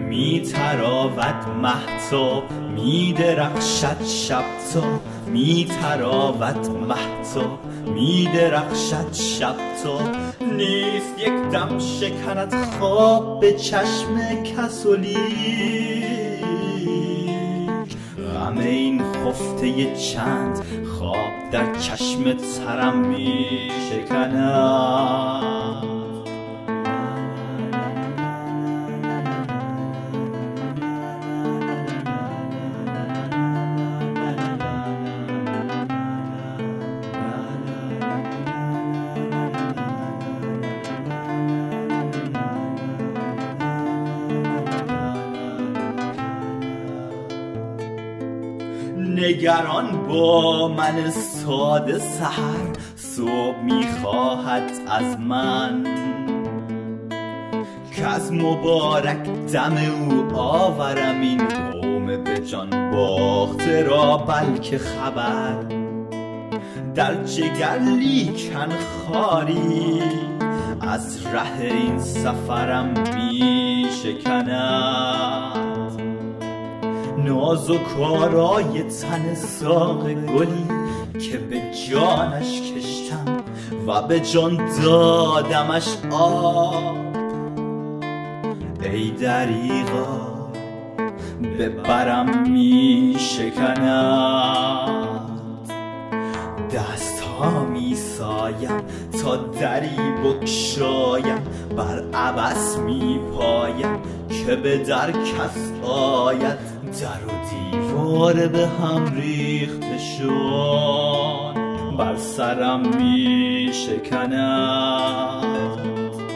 می تراود مهتاب می درخشد شب تا می تراود مهتاب می درخشد شب تا نیست یک دم شکند خواب به چشم کسولی غم این خفته چند خواب در چشم ترم می شکند نگران با من ساده سحر صبح میخواهد از من که از مبارک دم او آورم این قوم به جان باخته را بلکه خبر در جگر لیکن خاری از ره این سفرم می شکند نازک آرای تن ساق گلی که به جانش کشتم و به جان دادمش آب ای دریغا به برم می شکند دست ها می سایم تا دری بگشایم بر عبث می پایم که به در کس آید در و دیوار به هم ریخته شد بر سرم می شکند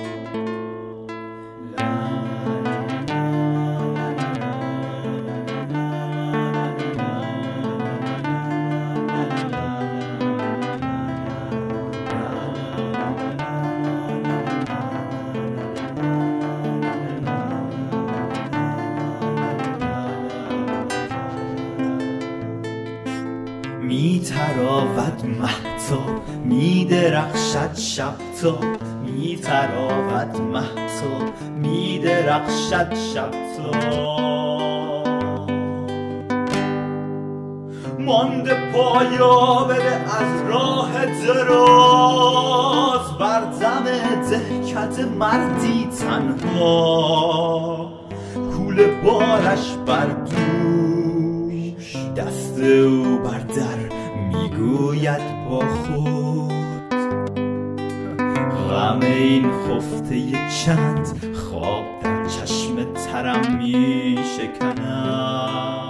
می تراود مهتاب می درخشد شب تا می تراود مهتاب می درخشد شب تا مانده پایاوره از راه دراز بر دم دهکده مردی تنها کوله بارش بر دوش دست او بر در میگوید با خود غم این خفته چند خواب در چشم ترم می شکند